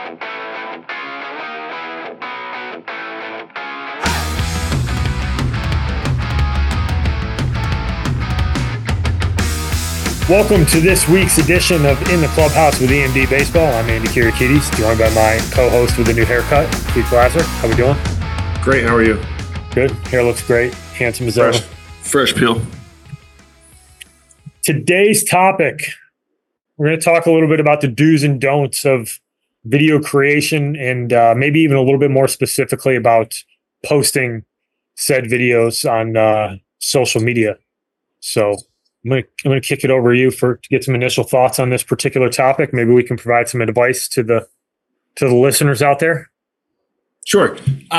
Welcome to this week's edition of In the Clubhouse with EMD Baseball. I'm Andy Kirikides, joined by my co-host with a new haircut, Keith Glasser. How we doing? Great. How are you? Good. Hair looks great. Handsome as ever. Fresh peel. Today's topic, we're going to talk a little bit about the do's and don'ts of video creation and maybe even a little bit more specifically about posting said videos on social media. So I'm going to kick it over to you to get some initial thoughts on this particular topic. Maybe we can provide some advice to the listeners out there. Sure.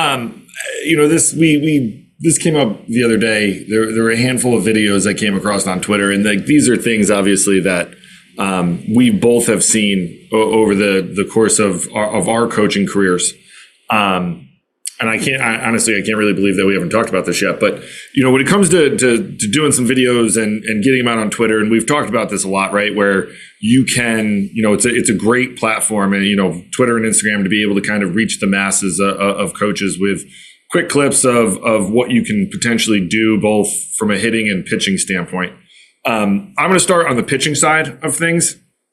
This came up the other day. There were a handful of videos I came across on Twitter, and these are things obviously that we both have seen over the course of our coaching careers. And I can't really believe that we haven't talked about this yet. But, when it comes to doing some videos and getting them out on Twitter, and we've talked about this a lot, right? Where you can, it's a great platform, and, Twitter and Instagram to be able to kind of reach the masses of coaches with quick clips of what you can potentially do, both from a hitting and pitching standpoint. I'm going to start on the pitching side of things.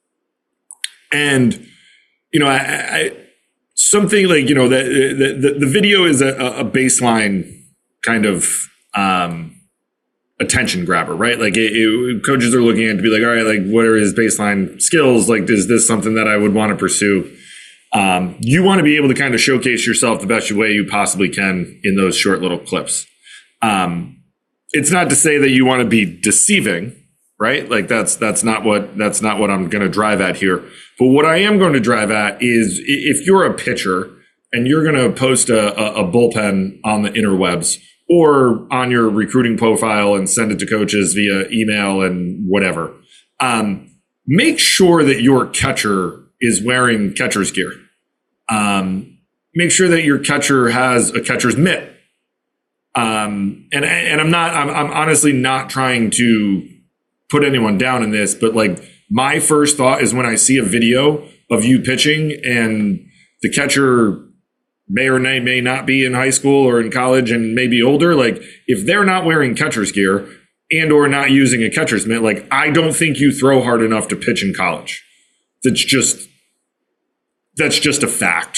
And, something like, the video is a baseline kind of attention grabber, right? Like coaches are looking at to be like, all right, like what are his baseline skills? Like, is this something that I would want to pursue? You want to be able to kind of showcase yourself the best way you possibly can in those short little clips. It's not to say that you want to be deceiving, right? Like that's not what I'm going to drive at here. But what I am going to drive at is if you're a pitcher and you're going to post a bullpen on the interwebs or on your recruiting profile and send it to coaches via email and whatever, make sure that your catcher is wearing catcher's gear. Make sure that your catcher has a catcher's mitt. And I'm honestly not trying to put anyone down in this, but like my first thought is when I see a video of you pitching and the catcher may or may not be in high school or in college and maybe older, like if they're not wearing catcher's gear and or not using a catcher's mitt, like I don't think you throw hard enough to pitch in college. That's just a fact.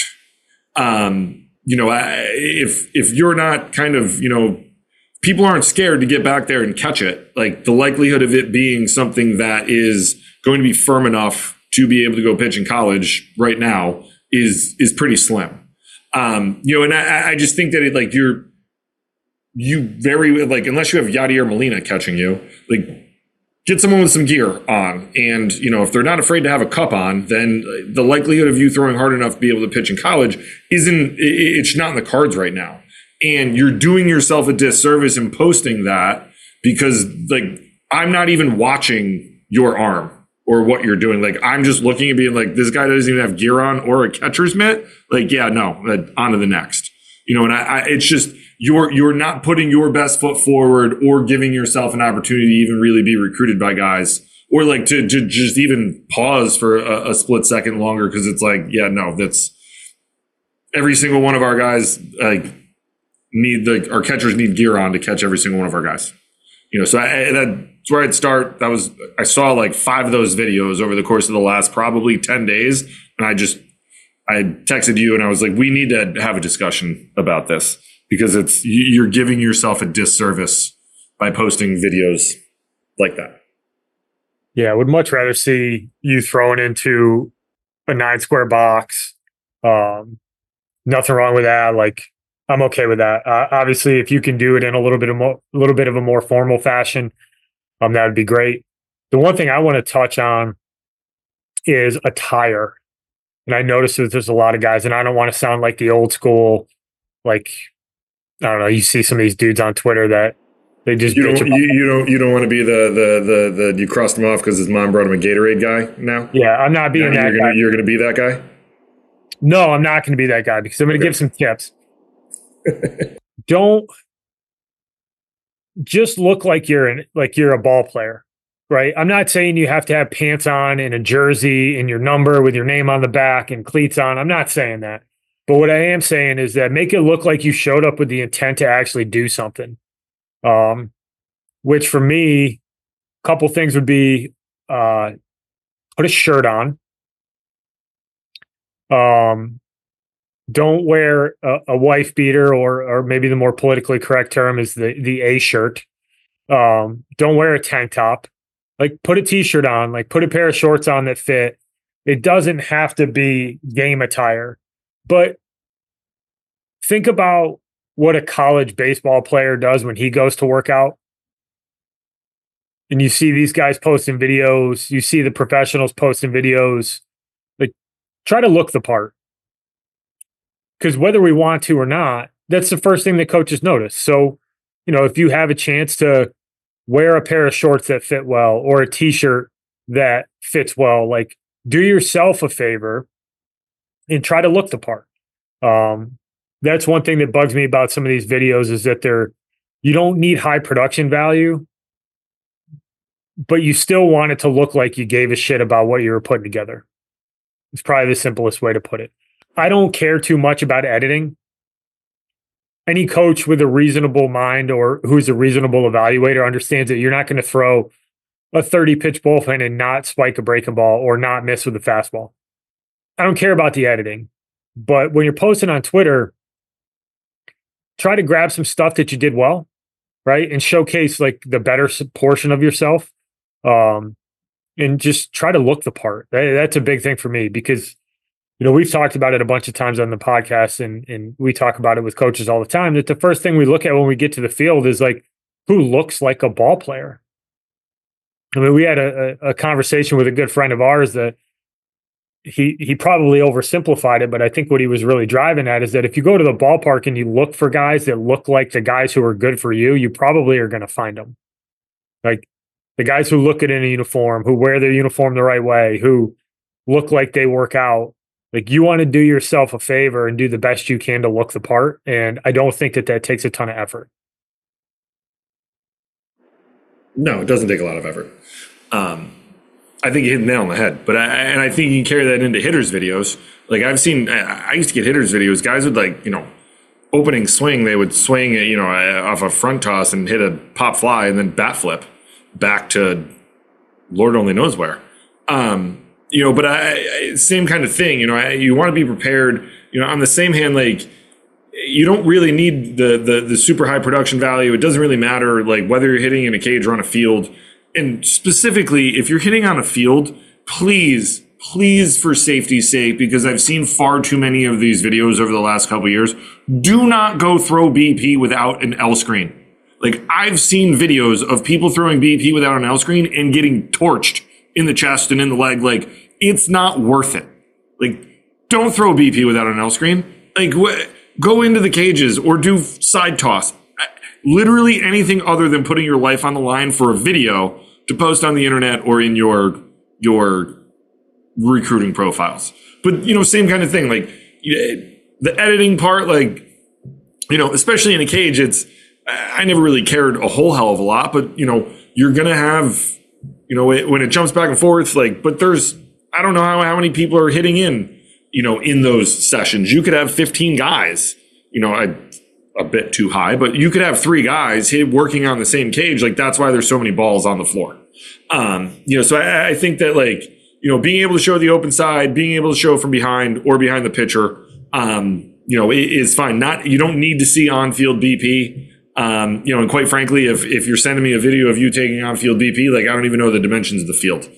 If you're not kind of, people aren't scared to get back there and catch it. Like the likelihood of it being something that is going to be firm enough to be able to go pitch in college right now is pretty slim. And I just think that unless you have Yadier Molina catching you, like get someone with some gear on. And, if they're not afraid to have a cup on, then the likelihood of you throwing hard enough to be able to pitch in college it's not in the cards right now. And you're doing yourself a disservice in posting that because like, I'm not even watching your arm or what you're doing. Like, I'm just looking and being like, this guy doesn't even have gear on or a catcher's mitt. Like, yeah, no, on to the next, and it's just, you're not putting your best foot forward or giving yourself an opportunity to even really be recruited by guys or like to just even pause for a split second longer. Cause it's like, yeah, no, that's every single one of our guys, like, our catchers need gear on to catch every single one of our guys. So that's where I'd start. I saw like 5 of those videos over the course of the last probably 10 days. And I texted you and I was like, we need to have a discussion about this because you're giving yourself a disservice by posting videos like that. Yeah. I would much rather see you thrown into a 9 square box. Nothing wrong with that. Like, I'm okay with that. Obviously, if you can do it in a little bit of a more formal fashion, that would be great. The one thing I want to touch on is attire, and I noticed that there's a lot of guys, and I don't want to sound like the old school, like I don't know. You see some of these dudes on Twitter that they just you don't want to be the you crossed him off because his mom brought him a Gatorade guy now. Yeah, I'm not being that guy. You're going to be that guy. No, I'm not going to be that guy because I'm going to give some tips. Don't just look like you're a ball player. right? I'm not saying you have to have pants on and a jersey and your number with your name on the back and cleats on. I'm not saying that. But what I am saying is that make it look like you showed up with the intent to actually do something. Which for me, a couple things would be put a shirt on. Don't wear a wife beater, or maybe the more politically correct term is the A shirt. Don't wear a tank top. Like put a t-shirt on, like put a pair of shorts on that fit. It doesn't have to be game attire, but think about what a college baseball player does when he goes to work out. And you see these guys posting videos, you see the professionals posting videos, like try to look the part. Because whether we want to or not, that's the first thing that coaches notice. So, if you have a chance to wear a pair of shorts that fit well or a t-shirt that fits well, like do yourself a favor and try to look the part. That's one thing that bugs me about some of these videos is that you don't need high production value, but you still want it to look like you gave a shit about what you were putting together. It's probably the simplest way to put it. I don't care too much about editing. Any coach with a reasonable mind or who's a reasonable evaluator understands that you're not going to throw a 30-pitch bullpen and not spike a breaking ball or not miss with a fastball. I don't care about the editing. But when you're posting on Twitter, try to grab some stuff that you did well, right? And showcase like the better portion of yourself. And just try to look the part. That's a big thing for me because we've talked about it a bunch of times on the podcast and we talk about it with coaches all the time that the first thing we look at when we get to the field is like, who looks like a ball player? I mean, we had a conversation with a good friend of ours that he probably oversimplified it, but I think what he was really driving at is that if you go to the ballpark and you look for guys that look like the guys who are good for you, you probably are going to find them. Like the guys who look good in a uniform, who wear their uniform the right way, who look like they work out. Like you want to do yourself a favor and do the best you can to look the part. And I don't think that takes a ton of effort. No, it doesn't take a lot of effort. I think you hit the nail on the head, but I think you can carry that into hitters videos. Like I used to get hitters videos. Guys would opening swing, they would swing, off a front toss and hit a pop fly and then bat flip back to Lord only knows where. But same kind of thing, you want to be prepared, on the same hand, like you don't really need the super high production value. It doesn't really matter like whether you're hitting in a cage or on a field. And specifically, if you're hitting on a field, please, for safety's sake, because I've seen far too many of these videos over the last couple of years, do not go throw BP without an L screen. Like I've seen videos of people throwing BP without an L screen and getting torched in the chest and in the leg. Like it's not worth it. Like don't throw BP without an L screen. Like go into the cages or do side toss. Literally anything other than putting your life on the line for a video to post on the internet or in your recruiting profiles. But, same kind of thing. Like the editing part, like, especially in a cage, I never really cared a whole hell of a lot, but, you're going to have, when it jumps back and forth, like, but I don't know how many people are hitting in those sessions. You could have 15 guys, a bit too high, but you could have 3 guys working on the same cage. Like that's why there's so many balls on the floor. So I think that being able to show the open side, being able to show from behind or behind the pitcher, is fine. You don't need to see on-field BP. And quite frankly, if you're sending me a video of you taking on-field BP, like I don't even know the dimensions of the field.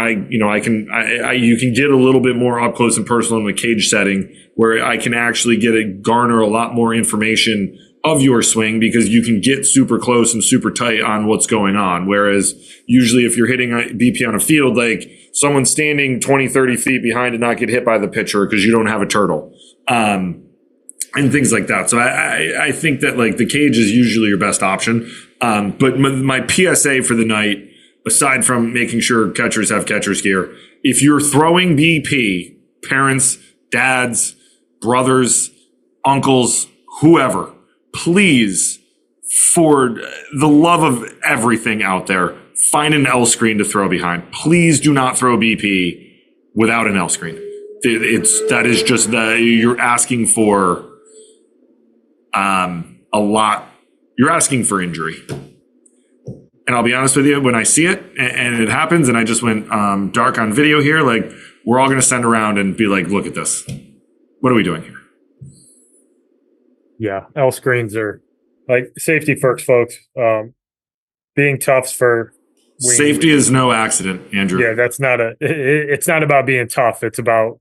You can get a little bit more up close and personal in the cage setting where I can actually garner a lot more information of your swing because you can get super close and super tight on what's going on. Whereas usually if you're hitting BP on a field, like someone's standing 20, 30 feet behind to not get hit by the pitcher because you don't have a turtle. And things like that. So I think that like the cage is usually your best option. But my PSA for the night, aside from making sure catchers have catcher's gear, if you're throwing BP, parents, dads, brothers, uncles, whoever, please, for the love of everything out there, find an L screen to throw behind. Please do not throw BP without an L screen. You're asking for a lot. You're asking for injury. And I'll be honest with you, when I see it and it happens, and I just went dark on video here, like, we're all going to send around and be like, look at this. What are we doing here? Yeah, L screens are like safety first, folks. Being toughs for safety is no accident, Andrew. Yeah, that's not it's not about being tough. It's about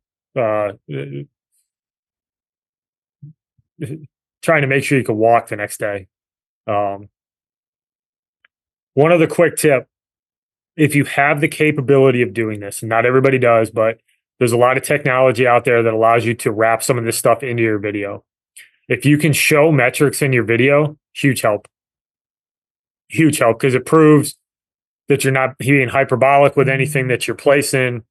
trying to make sure you can walk the next day. One other quick tip: if you have the capability of doing this, and not everybody does, but there's a lot of technology out there that allows you to wrap some of this stuff into your video. If you can show metrics in your video, huge help. Huge help, because it proves that you're not being hyperbolic with anything that you're placing.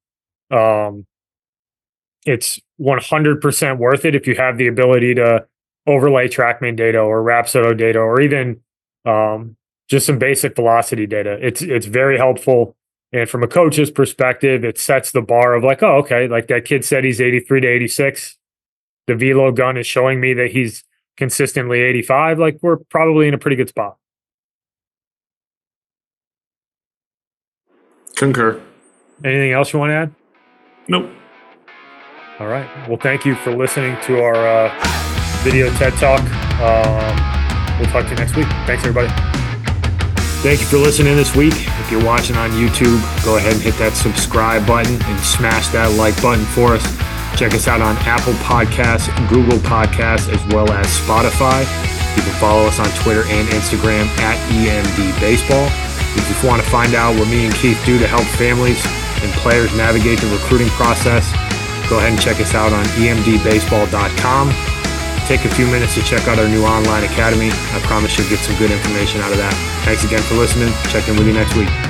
It's 100% worth it if you have the ability to overlay TrackMan data or Rapsodo data, or even just some basic velocity data. It's very helpful. And from a coach's perspective, it sets the bar of like, oh, okay, like that kid said he's 83 to 86. The velo gun is showing me that he's consistently 85. Like, we're probably in a pretty good spot. Concur. Anything else you want to add? Nope. All right. Well, thank you for listening to our video TED Talk. We'll talk to you next week. Thanks, everybody. Thank you for listening this week. If you're watching on YouTube, go ahead and hit that subscribe button and smash that like button for us. Check us out on Apple Podcasts, Google Podcasts, as well as Spotify. You can follow us on Twitter and Instagram at EMD Baseball. If you want to find out what me and Keith do to help families and players navigate the recruiting process, go ahead and check us out on emdbaseball.com. Take a few minutes to check out our new online academy. I promise you'll get some good information out of that. Thanks again for listening. Check in with you next week.